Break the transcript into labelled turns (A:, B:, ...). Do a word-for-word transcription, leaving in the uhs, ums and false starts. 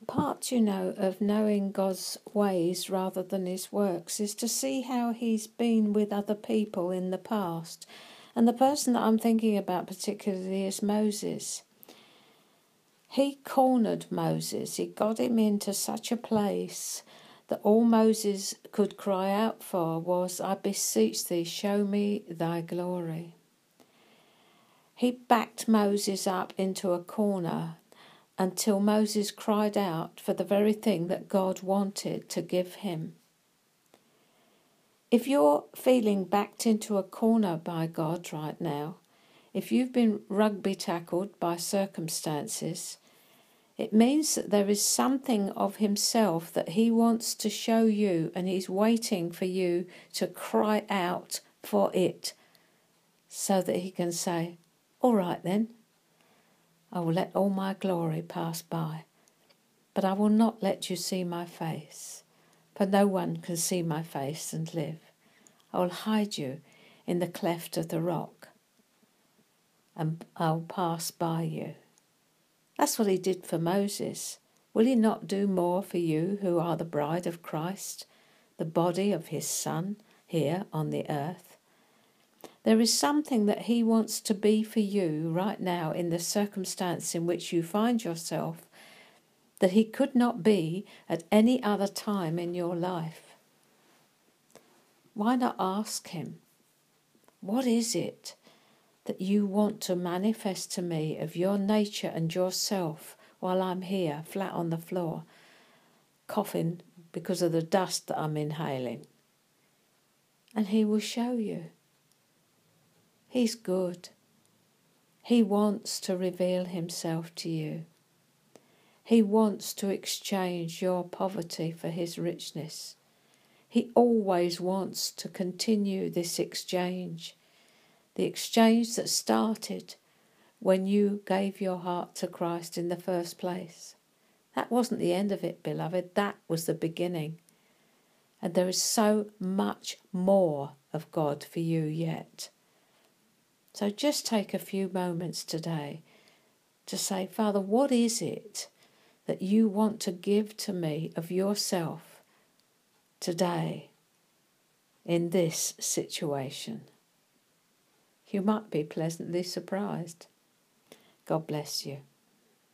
A: part, you know, of knowing God's ways rather than his works is to see how he's been with other people in the past. And the person that I'm thinking about particularly is Moses. He cornered Moses. He got him into such a place that all Moses could cry out for was, I beseech thee, show me thy glory. He backed Moses up into a corner until Moses cried out for the very thing that God wanted to give him. If you're feeling backed into a corner by God right now, if you've been rugby tackled by circumstances, it means that there is something of himself that he wants to show you, and he's waiting for you to cry out for it so that he can say, all right then, I will let all my glory pass by, but I will not let you see my face, for no one can see my face and live. I will hide you in the cleft of the rock, and I'll pass by you. That's what he did for Moses. Will he not do more for you who are the bride of Christ, the body of his Son here on the earth? There is something that he wants to be for you right now in the circumstance in which you find yourself that he could not be at any other time in your life. Why not ask him, what is it that you want to manifest to me of your nature and yourself while I'm here flat on the floor, coughing because of the dust that I'm inhaling? And he will show you. He's good. He wants to reveal himself to you. He wants to exchange your poverty for his richness. He always wants to continue this exchange. The exchange that started when you gave your heart to Christ in the first place. That wasn't the end of it, beloved. That was the beginning. And there is so much more of God for you yet. So just take a few moments today to say, Father, what is it that you want to give to me of yourself today in this situation? You might be pleasantly surprised. God bless you.